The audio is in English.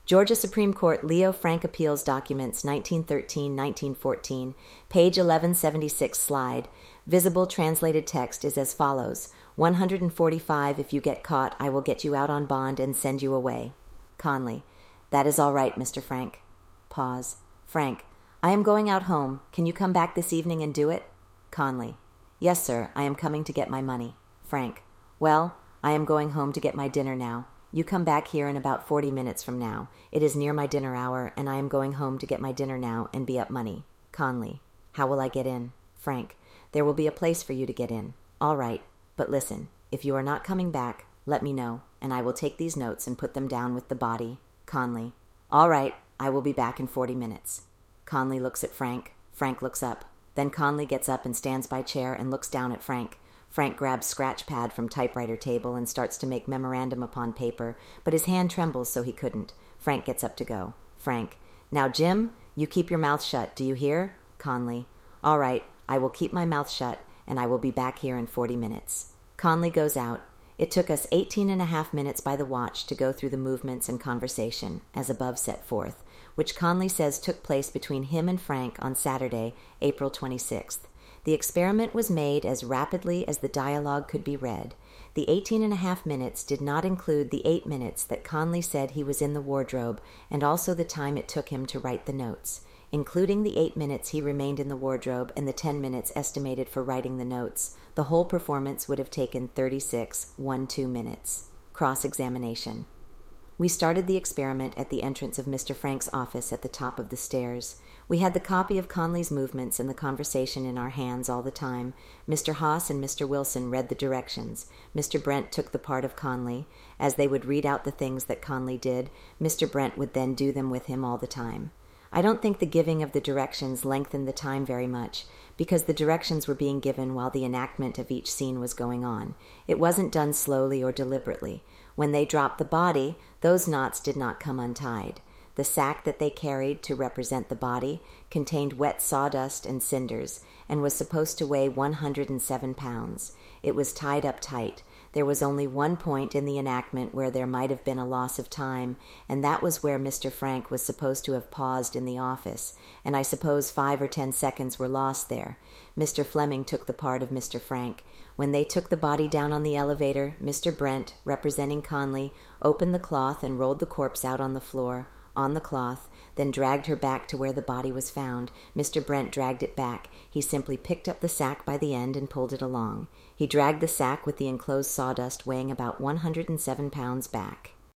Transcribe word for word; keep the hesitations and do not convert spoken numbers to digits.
Georgia Supreme Court Leo Frank Appeals Documents nineteen thirteen to nineteen fourteen, page eleven seventy-six slide. Visible translated text is as follows. one hundred forty-five If you get caught, I will get you out on bond and send you away. Conley: That is all right, Mister Frank. Pause. Frank: I am going out home. Can you come back this evening and do it? Conley: Yes, sir. I am coming to get my money. Frank: Well, I am going home to get my dinner now. You come back here in about forty minutes from now. It is near my dinner hour, and I am going home to get my dinner now and be up money. Conley: How will I get in? Frank: There will be a place for you to get in. All right. But listen, if you are not coming back, let me know, and I will take these notes and put them down with the body. Conley: All right. I will be back in forty minutes. Conley looks at Frank. Frank looks up. Then Conley gets up and stands by chair and looks down at Frank. Frank grabs scratch pad from typewriter table and starts to make memorandum upon paper, but his hand trembles so he couldn't. Frank gets up to go. Frank: Now, Jim, you keep your mouth shut. Do you hear? Conley: All right. I will keep my mouth shut, and I will be back here in forty minutes. Conley goes out. It took us eighteen and a half minutes by the watch to go through the movements and conversation, as above set forth, which Conley says took place between him and Frank on Saturday, April twenty-sixth. The experiment was made as rapidly as the dialogue could be read. The eighteen and a half minutes did not include the eight minutes that Conley said he was in the wardrobe, and also the time it took him to write the notes. Including the eight minutes he remained in the wardrobe and the ten minutes estimated for writing the notes, the whole performance would have taken thirty-six twelve minutes. Cross-examination. We started the experiment at the entrance of Mister Frank's office at the top of the stairs. We had the copy of Conley's movements and the conversation in our hands all the time. Mister Haas and Mister Wilson read the directions. Mister Brent took the part of Conley. As they would read out the things that Conley did, Mister Brent would then do them with him all the time. I don't think the giving of the directions lengthened the time very much, because the directions were being given while the enactment of each scene was going on. It wasn't done slowly or deliberately. When they dropped the body, those knots did not come untied. The sack that they carried to represent the body contained wet sawdust and cinders, and was supposed to weigh one hundred seven pounds. It was tied up tight. There was only one point in the enactment where there might have been a loss of time, and that was where Mister Frank was supposed to have paused in the office, and I suppose five or ten seconds were lost there. Mister Fleming took the part of Mister Frank. When they took the body down on the elevator, Mister Brent, representing Conley, opened the cloth and rolled the corpse out on the floor, on the cloth, then dragged her back to where the body was found. Mister Brent dragged it back. He simply picked up the sack by the end and pulled it along. He dragged the sack with the enclosed sawdust weighing about one hundred seven pounds back.